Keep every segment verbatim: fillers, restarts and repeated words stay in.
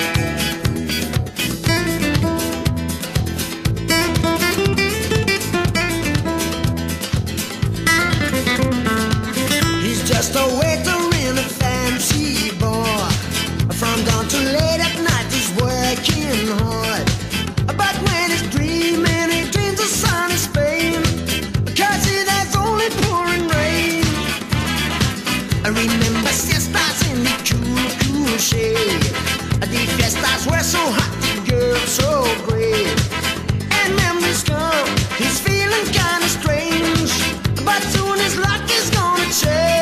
Just a waiter in a fancy bar. From dawn to late at night he's working hard. But when he's dreaming, he dreams of sunny Spain, cause there's only pouring rain. I remember siestas in the cool, cool shade. The fiestas were so hot, the girls so great. And memories come, he's feeling kinda strange, but soon his luck is gonna change.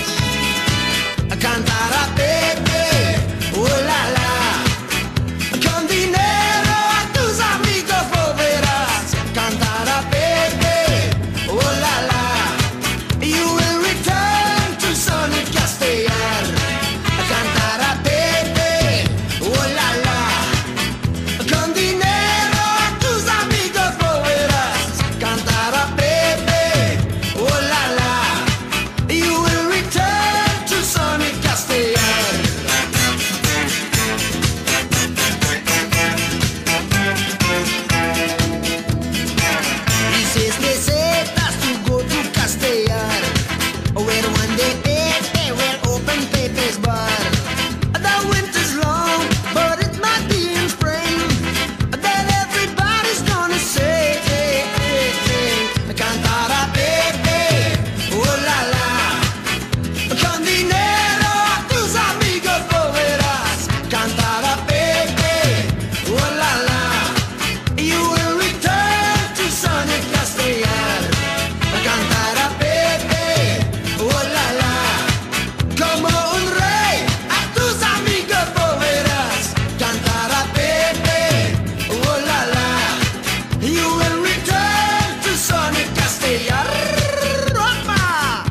Cantar a Pepe, oh la la, con dinero a tus amigos volverás. Cantar a Pepe, oh la la, you will return to sunny Castellar. Cantar a Pepe, oh la la, con dinero a tus amigos volverás. Cantar a Pepe, oh la la, you will return to sunny Castellar. Dices pesetas to go to Castellar, where one day Pepe will open Pepe's bar. The winter's long, but it might be in spring that everybody's gonna say, hey, hey, hey, cantar a Pepe, oh la la, con dinero a tus amigos volverás. Cantar a Pepe, oh la la, you will return to sunny Castellar. Cantar a Pepe, oh la la, como un rey a tus amigos volverás. Cantar a Pepe, oh la la, you will return to sunny Castellar. Opa!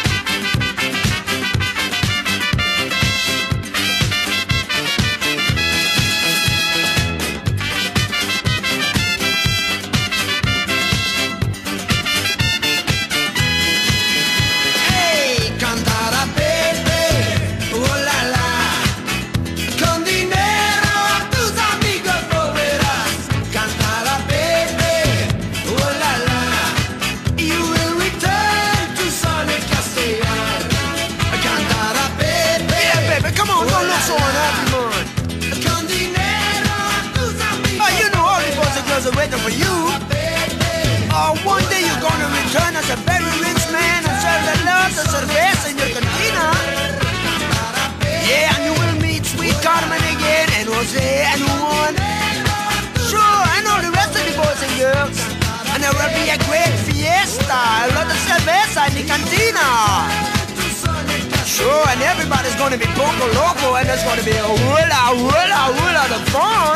Hey, cantar a Pepe, oh la la, con dinero a tus amigos volverás. Cantar a Pepe, oh la la, you will return to sunny Castellar. Cantar a Pepe, yeah, baby, come on, don't look so unhappy, man. Con dinero a tus amigos. Oh, you know all the boys and girls are waiting for you. Oh, one day you're gonna return as a very rich man and serve the lots of cerveza in your cantina. Yeah, and you will meet sweet Carmen again, and Jose and Juan. Sure, and all the rest of the boys and girls. And there will be a great fiesta, a lot of cerveza in the cantina. Sure, and everybody's gonna be poco loco, and there's gonna be a hula, hula, hula, the fun.